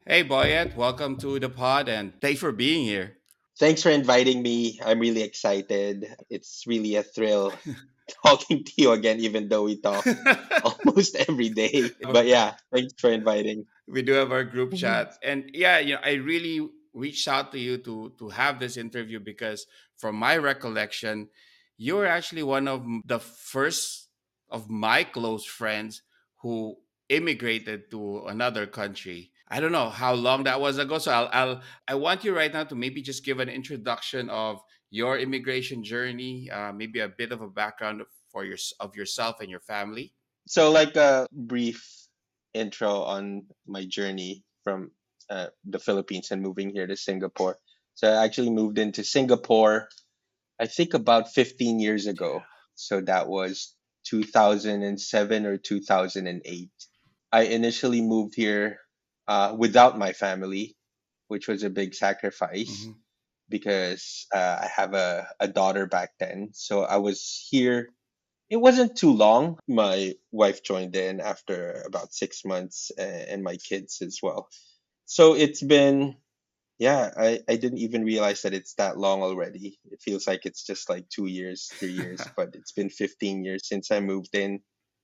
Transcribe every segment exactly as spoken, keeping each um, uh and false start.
Hey, Boyet, welcome to the pod and thanks for being here. Thanks for inviting me. I'm really excited. It's really a thrill talking to you again, even though we talk almost every day. But yeah, thanks for inviting. We do have our group Mhm. chat. And yeah, you know, I really reached out to you to to have this interview because from my recollection, you're actually one of m- the first of my close friends who immigrated to another country. I don't know how long that was ago. So I'll, I'll I want you right now to maybe just give an introduction of your immigration journey, uh, maybe a bit of a background for your of yourself and your family. So, like a brief intro on my journey from uh, the Philippines and moving here to Singapore. So, I actually moved into Singapore, I think about fifteen years ago. So, that was two thousand seven or two thousand eight. I initially moved here uh, without my family, which was a big sacrifice Hmm. because uh, I have a, a daughter back then. So I was here. It wasn't too long. My wife joined in after about six months a- and my kids as well. So it's been, yeah, I, I didn't even realize that it's that long already. It feels like it's just like two years, three years, but it's been fifteen years since I moved in.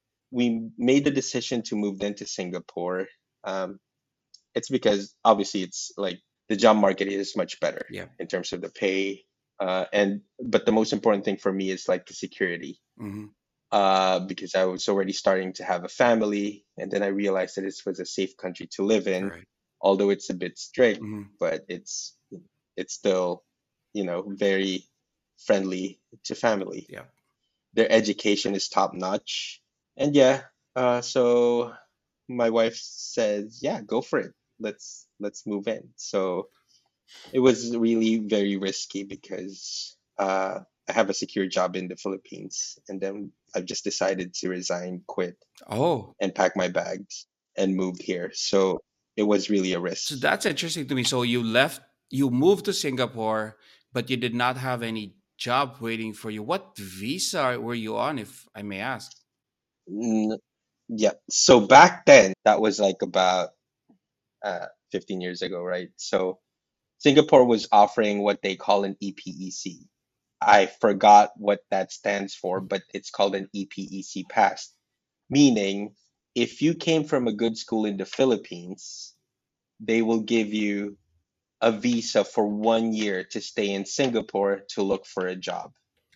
We made the decision to move into Singapore. Um, it's because obviously it's like the job market is much better Yeah. in terms of the pay, uh, and but the most important thing for me is like the security, Hmm. uh, because I was already starting to have a family, and then I realized that this was a safe country to live in, Correct. although it's a bit strict, Hmm. but it's it's still, you know, very friendly to family. Yeah. Their education is top notch, and yeah, uh, so my wife says, "Yeah, go for it. Let's let's move in." So it was really very risky because uh, I have a secure job in the Philippines, and then I've just decided to resign, quit, Oh, and pack my bags and moved here. So it was really a risk. so that's interesting to me. So you left, you moved to Singapore, but you did not have any job waiting for you. What visa were you on, if I may ask? Mm, yeah. So back then, that was like about uh, fifteen years ago, right? So Singapore was offering what they call an E P E C. I forgot what that stands for, but it's called an E P E C pass, meaning if you came from a good school in the Philippines, they will give you a visa for one year to stay in Singapore to look for a job.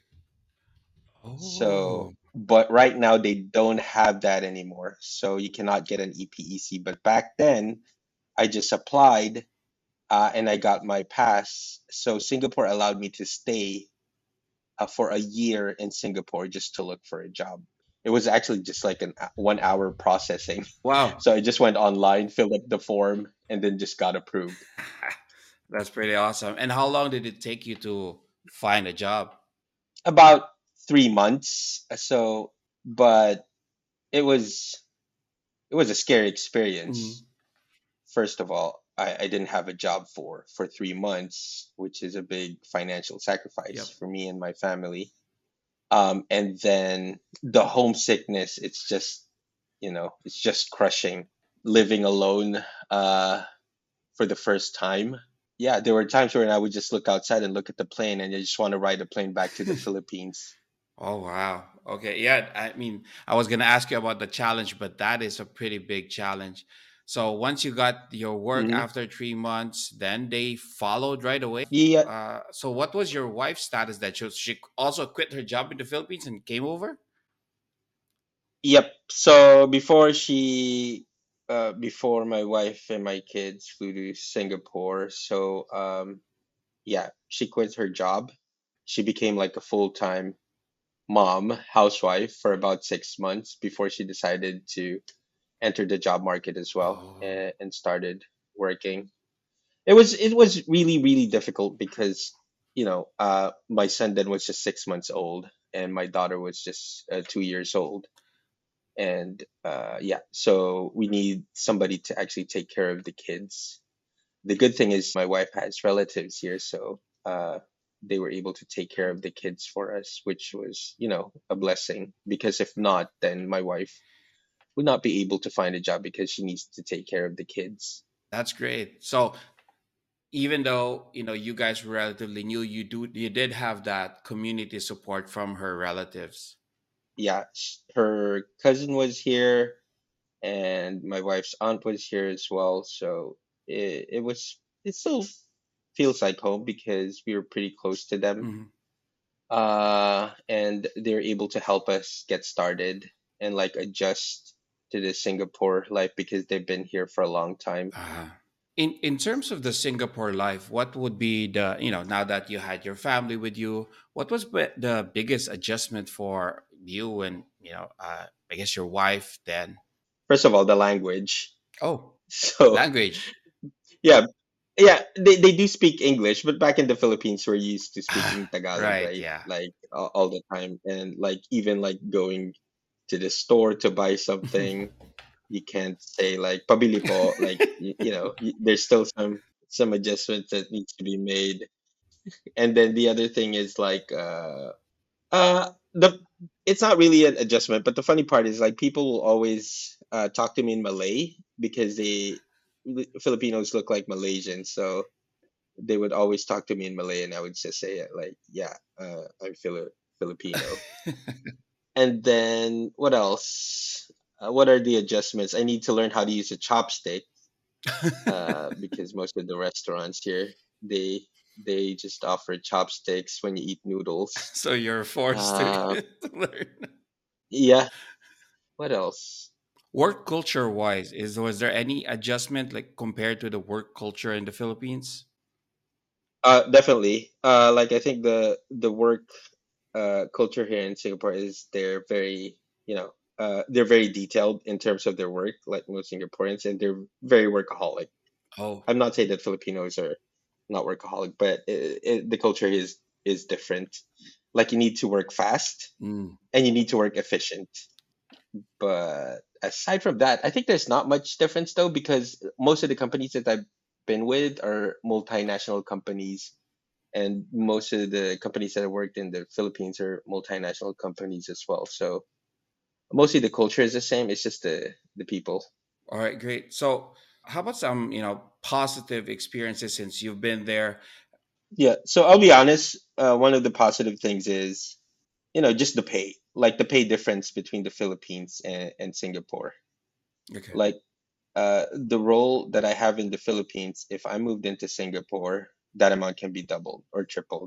Oh, So, but right now they don't have that anymore. So you cannot get an E P E C. But back then, I just applied uh, and I got my pass. So Singapore allowed me to stay uh, for a year in Singapore just to look for a job. It was actually just like an one hour processing. wow. So I just went online, filled up the form, and then just got approved. That's pretty awesome. And how long did it take you to find a job? About three months. So, but it was it was a scary experience. Hmm. First of all, I, I didn't have a job for for three months, which is a big financial sacrifice Yep. for me and my family. Um, and then the homesickness, it's just, you know, it's just crushing. Living alone uh, for the first time. Yeah, there were times when I would just look outside and look at the plane, and I just want to ride a plane back to the Philippines. Oh wow. Okay. Yeah. I mean, I was gonna ask you about the challenge, but that is a pretty big challenge. So once you got your work Hmm. after three months, then they followed right away. Yeah, Uh, so what was your wife's status? That she, she also quit her job in the Philippines and came over? yep. So before she, uh, before my wife and my kids flew to Singapore, so um, yeah, she quit her job. She became like a full-time mom, housewife for about six months before she decided to enter the job market as well Oh. and, and started working. It was it was really really difficult because you know uh, my son then was just six months old and my daughter was just uh, two years old, and uh, yeah, so we need somebody to actually take care of the kids. The good thing is my wife has relatives here, so uh, they were able to take care of the kids for us, which was, you know, a blessing. Because if not, then my wife would not be able to find a job because she needs to take care of the kids. That's great. So even though you know you guys were relatively new, you do you did have that community support from her relatives. Yeah, sh- her cousin was here, and my wife's aunt was here as well. So it, it was it still feels like home because we were pretty close to them. Mhm. Uh, and they're able to help us get started and like adjust to the Singapore life because they've been here for a long time. Uh, in in terms of the Singapore life, what would be the, you know now that you had your family with you, what was be- the biggest adjustment for you and, you know uh, I guess your wife then? First of all, the language. Oh, So language. yeah, yeah, they, they do speak English, but back in the Philippines, we're used to speaking Ah, Tagalog, right. right? Yeah. Like all, all the time, and like even like going to the store to buy something, you can't say like "pabili po." Like you, you know, y- there's still some some adjustments that needs to be made. And then the other thing is like uh uh the it's not really an adjustment, but the funny part is like people will always uh talk to me in Malay because they Filipinos look like Malaysians, so they would always talk to me in Malay, and I would just say it like, yeah, uh, I'm Fili- Filipino. And then what else? Uh, what are the adjustments? I need to learn how to use a chopstick uh, because most of the restaurants here they they just offer chopsticks when you eat noodles. So you're forced to, Uh, to learn. yeah. What else? Work culture wise, is was there any adjustment like compared to the work culture in the Philippines? Uh, definitely. Uh, like I think the the work uh, culture here in Singapore is they're very, you know, uh, they're very detailed in terms of their work, like most Singaporeans, and they're very workaholic. Oh. I'm not saying that Filipinos are not workaholic, but it, it, the culture is is different. Like you need to work fast Mm. and you need to work efficient. But aside from that, I think there's not much difference though, because most of the companies that I've been with are multinational companies, and most of the companies that I worked in the Philippines are multinational companies as well. So mostly the culture is the same. It's just the the people. All right, great. So how about some, you know positive experiences since you've been there? Yeah. So I'll be honest. Uh, one of the positive things is, you know, just the pay, like the pay difference between the Philippines and, and Singapore. Okay. Like uh, the role that I have in the Philippines, if I moved into Singapore, that amount can be doubled or tripled.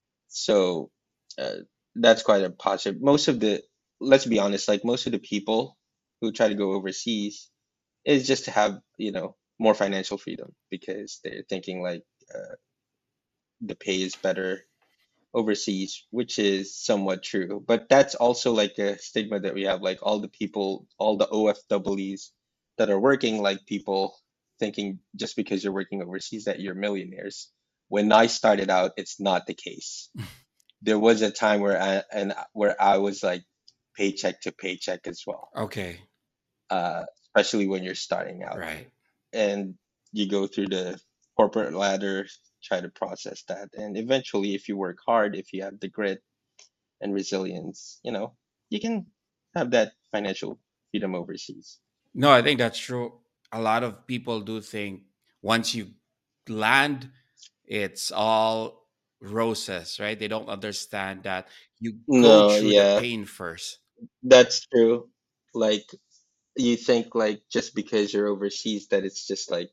So uh, that's quite a positive. Most of the, let's be honest, like most of the people who try to go overseas is just to have, you know, more financial freedom because they're thinking like uh, the pay is better overseas, which is somewhat true. But that's also like a stigma that we have, like all the people, all the O F Ws that are working, like people thinking just because you're working overseas that you're millionaires. When I started out, it's not the case. There was a time where I and where I was like paycheck to paycheck as well, Okay. uh, especially when you're starting out Right. and you go through the corporate ladder, try to process that, and eventually, if you work hard, if you have the grit and resilience, you know, you can have that financial freedom overseas. No, I think that's true. A lot of people do think once you land, it's all roses, right? They don't understand that you go No, through the yeah, pain first. that's true. Like you think like just because you're overseas that it's just like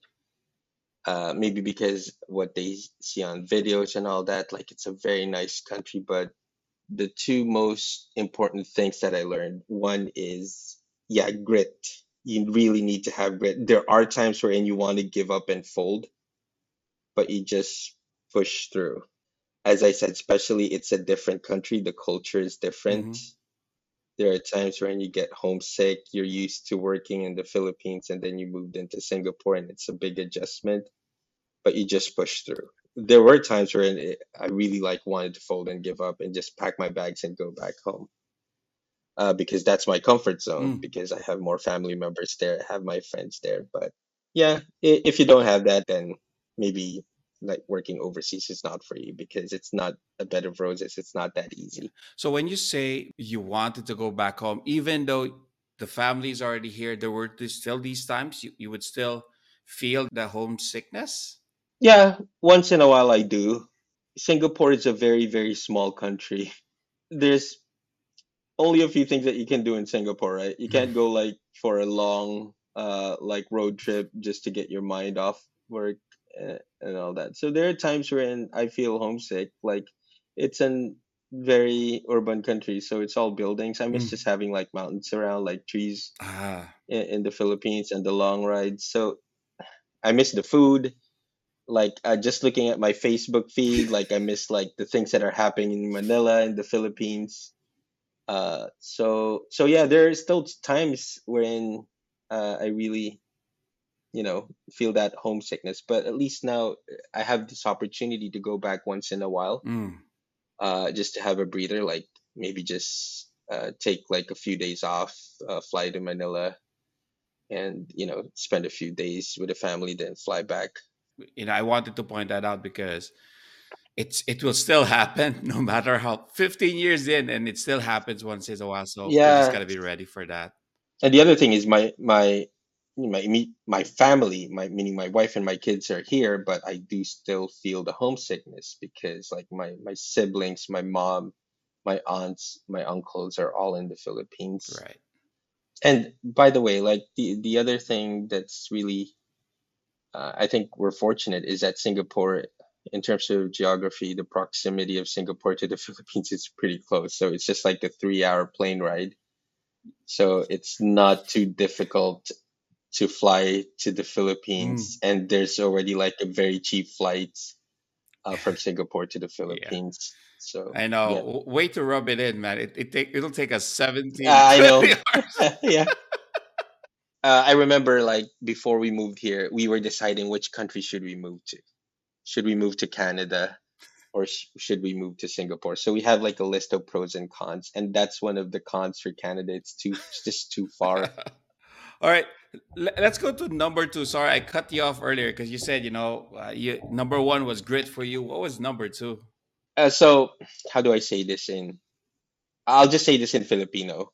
uh maybe because what they see on videos and all that, like it's a very nice country, but the two most important things that I learned, one is yeah, grit. You really need to have grit. There are times wherein you want to give up and fold, but you just push through. As I said, especially it's a different country, the culture is different. Hmm. There are times when you get homesick, you're used to working in the Philippines and then you moved into Singapore and it's a big adjustment, but you just push through. There were times when it, I really like wanted to fold and give up and just pack my bags and go back home, uh, because that's my comfort zone Mm. because I have more family members there, I have my friends there. But yeah, i- if you don't have that, then maybe like working overseas is not for you because it's not a bed of roses. It's not that Yeah. easy. So when you say you wanted to go back home, even though the family's already here, there were th- still these times you, you would still feel the homesickness? Yeah, once in a while I do. Singapore is a very, very small country. There's only a few things that you can do in Singapore, right? You Mm. can't go like for a long uh like road trip just to get your mind off work, uh, and all that. So there are times when I feel homesick. Like it's an very urban country, so it's all buildings. I miss just Mm. having like mountains around, like trees Ah. in, in the Philippines and the long rides. So I miss the food. Like uh, just looking at my Facebook feed, like I miss like the things that are happening in Manila in the Philippines. Uh, so so yeah, there are still times when uh, I really, you know, feel that homesickness. But at least now I have this opportunity to go back once in a while, Mm. uh, just to have a breather. Like maybe just uh, take like a few days off, uh, fly to Manila, and you know spend a few days with the family, then fly back. You know, I wanted to point that out because it's it will still happen no matter how fifteen years in, and it still happens once in a while. So we just got Yeah, to be ready for that. and the other thing is my my my me- my family, my meaning my wife and my kids are here, but I do still feel the homesickness because like my my siblings, my mom, my aunts, my uncles are all in the Philippines. Right. And by the way, like the the other thing that's really uh, I think we're fortunate is that Singapore, in terms of geography, the proximity of Singapore to the Philippines is pretty close. So it's just like a three hour plane ride. So it's not too difficult to fly to the Philippines, Mm. and there's already like a very cheap flights uh, from Singapore to the Yeah. Philippines. So I yeah, know. W- Way to rub it in, man. It, it take it'll take us seventeen, uh, I twenty know. hours. Yeah, uh, I remember like before we moved here, we were deciding which country should we move to. Should we move to Canada or sh- should we move to Singapore? So we have like a list of pros and cons, and that's one of the cons for Canada. It's too it's just too far. All right. L- let's go to number two. Sorry, I cut you off earlier because you said, you know, uh, you, number one was grit for you. What was number two? Uh, so how do I say this in? I'll just say this in Filipino.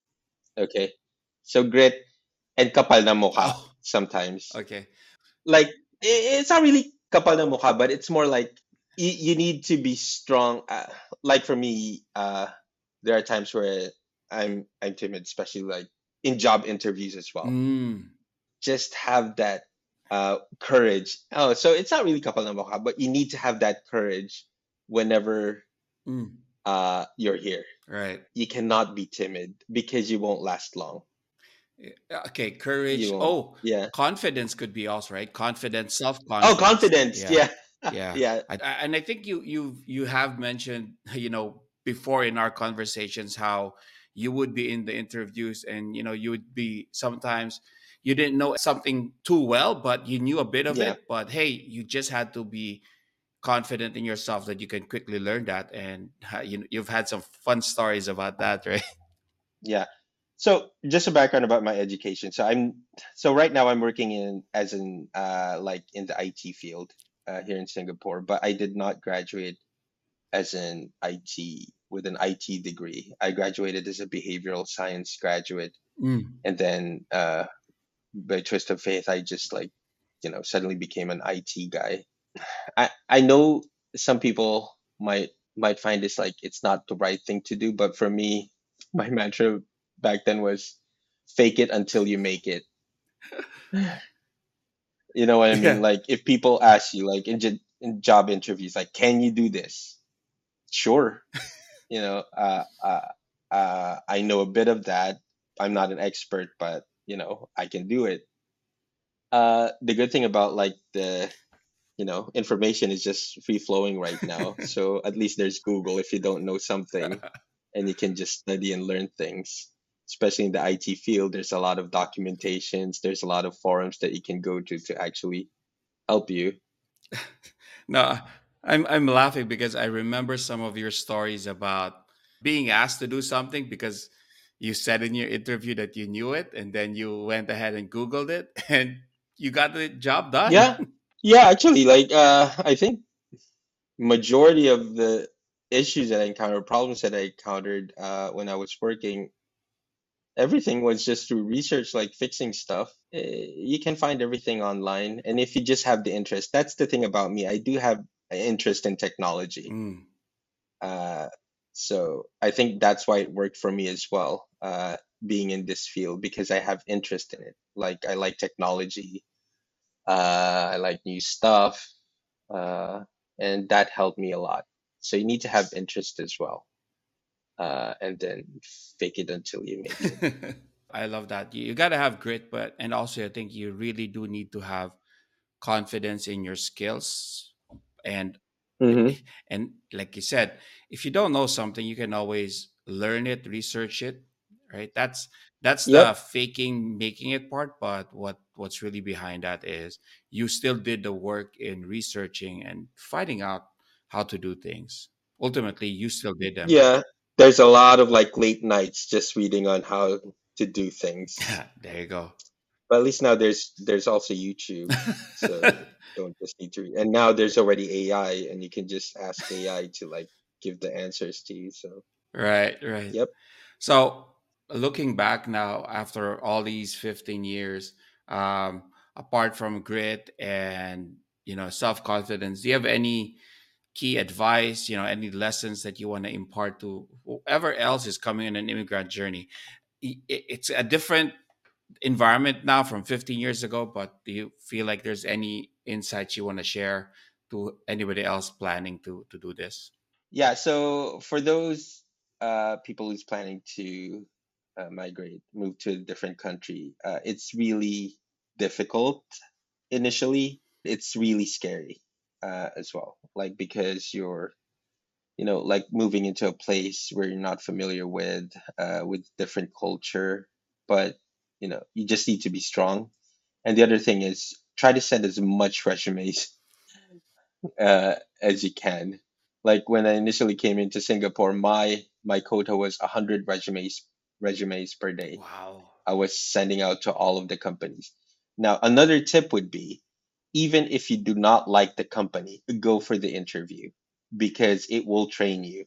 Okay. So grit and kapal na mukha Oh, sometimes. okay. Like i- it's not really kapal na mukha, but it's more like you, you need to be strong. Uh, like for me, uh, there are times where I'm I'm timid, especially like in job interviews as well. Mm, Just have that uh, courage. Oh, so it's not really kapal na mukha, but you need to have that courage whenever mm, uh, you're here. right. You cannot be timid because you won't last long. Yeah, okay. You Courage. won't. Oh, Yeah. confidence could be also right. Confidence, self Oh, confidence. confidence. Yeah, Yeah. yeah. Yeah. I, I- and I think you you you have mentioned, you know, before in our conversations how you would be in the interviews and you know you would be sometimes you didn't know something too well, but you knew a bit of Yeah. it. But hey, you just had to be confident in yourself that you can quickly learn that, and uh, you you've had some fun stories about that, right? Yeah. So just a background about my education. So I'm so right now I'm working in as in uh like in the I T field uh, here in Singapore, but I did not graduate as an I T with an I T degree. I graduated as a behavioral science graduate, Mm. and then uh by twist of faith I just like you know suddenly became an I T guy. I I know some people might might find this like it's not the right thing to do, but for me, my mantra back then was fake it until you make it. You know what I mean? Yeah. Like if people ask you like in, j- in job interviews, like, can you do this? Sure. You know, uh, uh, uh, I know a bit of that. I'm not an expert, but you know, I can do it. Uh, the good thing about like the you know information is just free flowing right now, so at least there's Google if you don't know something, and you can just study and learn things. Especially in the I T field, there's a lot of documentations, there's a lot of forums that you can go to to actually help you. No, I'm I'm laughing because I remember some of your stories about being asked to do something because you said in your interview that you knew it and then you went ahead and googled it and you got the job done. Yeah, yeah, actually, like uh I think majority of the issues that I encountered, problems that I encountered uh when I was working, Everything was just through research, like fixing stuff. Eh, You can find everything online. And if you just have the interest, that's the thing about me. I do have an interest in technology. Mm. Uh, so I think that's why it worked for me as well, uh, being in this field, because I have interest in it. Like I like technology, uh, I like new stuff, uh, and that helped me a lot. So you need to have interest as well, uh, and then fake it until you make it. I love that. You, you got to have grit, but and also I think you really do need to have confidence in your skills. And Mm-hmm. and like you said, if you don't know something, you can always learn it, research it, right? That's that's the Yep. faking making it part, but what what's really behind that is you still did the work in researching and finding out how to do things. Ultimately, you still did them. Yeah. There's a lot of like late nights just reading on how to do things. There you go. But at least now there's there's also YouTube, so don't just need to. And now there's already A I, and you can just ask A I to like give the answers to you. So Right, right. yep. So looking back now after all these fifteen years, um, apart from grit and you know self-confidence, do you have any key advice, you know, any lessons that you want to impart to whoever else is coming on an immigrant journey? I- i- It's a different environment now from fifteen years ago, but do you feel like there's any insights you want to share to anybody else planning to to do this? Yeah. So for those uh people who's planning to uh, migrate, move to a different country, uh, it's really difficult initially. It's really scary uh, as well, like because you're you know, like moving into a place where you're not familiar with, uh, with different culture. But you know, you just need to be strong. And the other thing is try to send as much resumes uh, as you can. Like when I initially came into Singapore, my my quota was one hundred resumes resumes per day. Wow. I was sending out to all of the companies. Now, another tip would be even if you do not like the company, go for the interview because it will train you.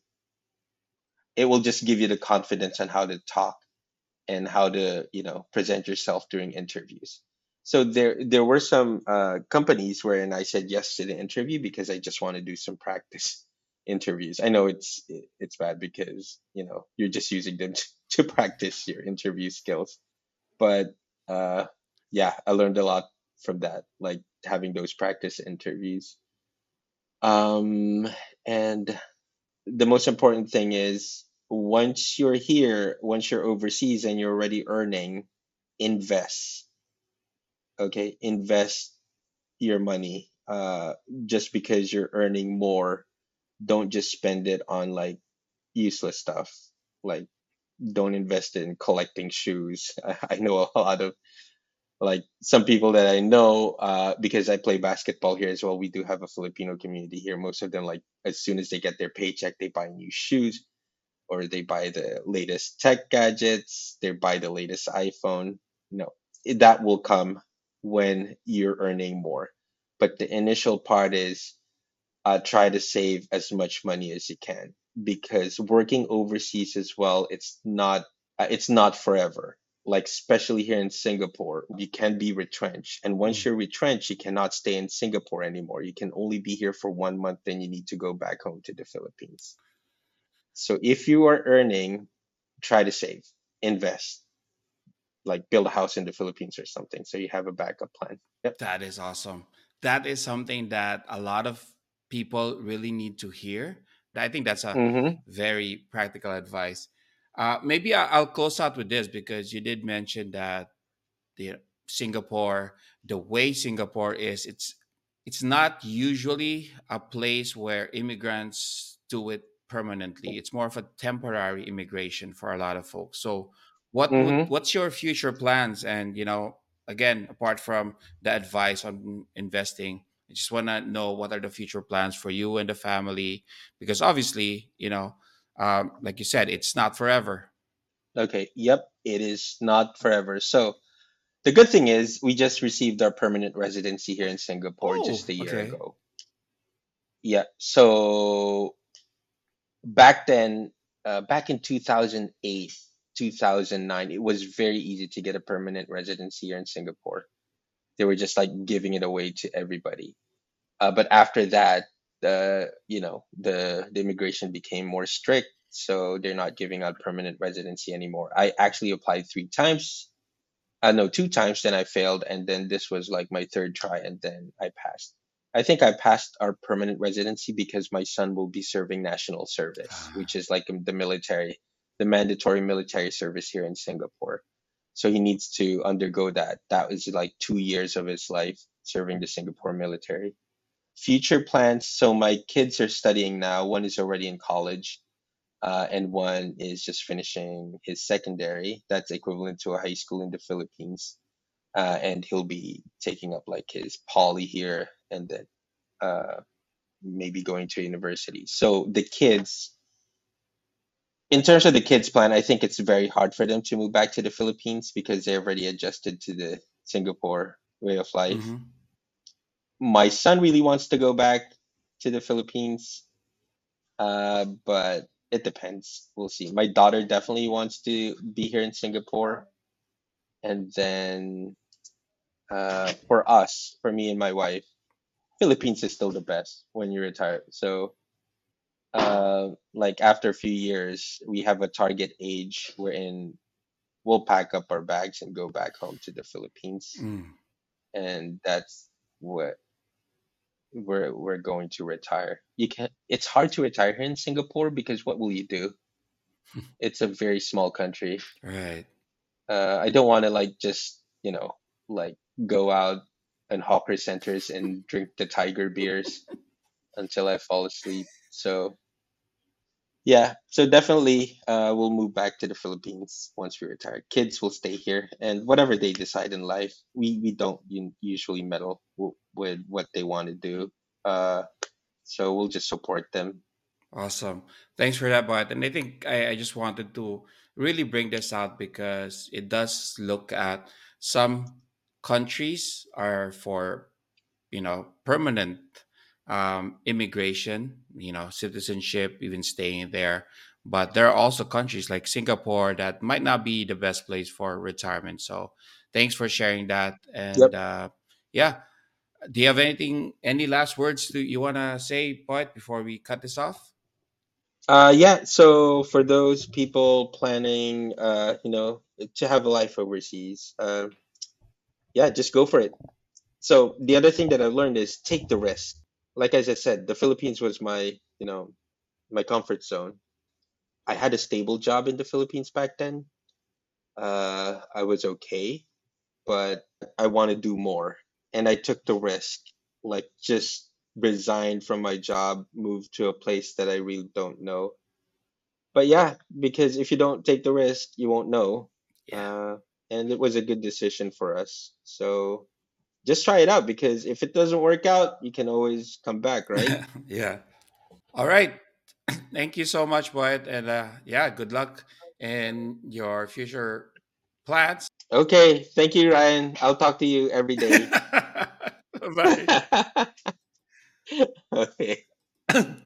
It will just give you the confidence on how to talk and how to you know present yourself during interviews. So there there were some uh, companies wherein I said yes to the interview because I just want to do some practice interviews. I know it's it's bad because you know you're just using them to, to practice your interview skills, but uh, yeah, I learned a lot from that, like having those practice interviews. Um, and the most important thing is once you're here, once you're overseas and you're already earning, invest. Okay, invest your money. Uh, just because you're earning more, don't just spend it on like useless stuff. Like, don't invest in collecting shoes. I, I know a lot of like some people that I know, uh, because I play basketball here as well. We do have a Filipino community here. Most of them, like, as soon as they get their paycheck, they buy new shoes or they buy the latest tech gadgets, they buy the latest iPhone. No, it- that will come when you're earning more. But the initial part is uh, try to save as much money as you can because working overseas as well, it's not uh, it's not forever. Like especially here in Singapore, you can be retrenched, and once Mm. you're retrenched, you cannot stay in Singapore anymore. You can only be here for one month, then you need to go back home to the Philippines. So if you are earning, try to save, invest, like build a house in the Philippines or something, so you have a backup plan. Yep. That is awesome. That is something that a lot of people really need to hear. I think that's a Mm-hmm. very practical advice. Uh, maybe I- I'll close out with this because you did mention that the Singapore, the way Singapore is, it's it's not usually a place where immigrants do it permanently. It's more of a temporary immigration for a lot of folks. So what would Mm-hmm. what's your future plans? And you know, again, apart from the advice on investing, I just want to know what are the future plans for you and the family, because obviously, you know, um, like you said, it's not forever. Okay. Yep. It is not forever. So the good thing is we just received our permanent residency here in Singapore just Oh, a year okay. ago. Yeah. So back then, uh, back in two thousand eight. two thousand nine, it was very easy to get a permanent residency here in Singapore. They were just like giving it away to everybody. Uh, but after that, the you know the the immigration became more strict, so they're not giving out permanent residency anymore. I actually applied three times. Uh, no, two times. Then I failed, and then this was like my third try, and then I passed. I think I passed our permanent residency because my son will be serving national service, Ah, which is like the military, the mandatory military service here in Singapore. So he needs to undergo that. That was like two years of his life serving the Singapore military. Future plans. So my kids are studying now. One is already in college, uh, and one is just finishing his secondary. That's equivalent to a high school in the Philippines. Uh, and he'll be taking up like his poly here, and then uh, maybe going to university. So the kids, in terms of the kids' plan, I think it's very hard for them to move back to the Philippines because they already adjusted to the Singapore way of life. mm-hmm. My son really wants to go back to the Philippines, uh, but it depends. We'll see. My daughter definitely wants to be here in Singapore, and then uh, for us, for me and my wife, Philippines is still the best when you retire. So, uh, like after a few years, we have a target age wherein we'll pack up our bags and go back home to the Philippines, Mm. and that's what we're we're going to retire. You can It's hard to retire here in Singapore because what will you do? It's a very small country. Right. Uh, I don't want to like just, you know, like go out and hawker centers and drink the tiger beers until I fall asleep. So yeah, so definitely uh, we'll move back to the Philippines once we retire. Kids will stay here, and whatever they decide in life, we we don't u- usually meddle w- with what they want to do. Uh, so we'll just support them. Awesome. Thanks for that, Bart. And I think I, I just wanted to really bring this out because it does look at some countries are for, you know, permanent um, immigration, you know, citizenship, even staying there. But there are also countries like Singapore that might not be the best place for retirement. So thanks for sharing that. And Yep. uh, yeah, do you have anything, any last words to, you want to say, Bart, before we cut this off? Uh, yeah. So for those people planning, uh, you know, to have a life overseas, uh, yeah, just go for it. So the other thing that I've learned is take the risk. Like as I said, the Philippines was my, you know, my comfort zone. I had a stable job in the Philippines back then. Uh, I was okay, but I want to do more. And I took the risk, like just resigned from my job, moved to a place that I really don't know. But yeah, because if you don't take the risk, you won't know. Yeah. Uh, and it was a good decision for us. So just try it out because if it doesn't work out, you can always come back, right? Yeah. All right. Thank you so much, Boyd. And uh, yeah, good luck in your future plans. Okay, thank you, Ryan. I'll talk to you every day. Bye. Okay.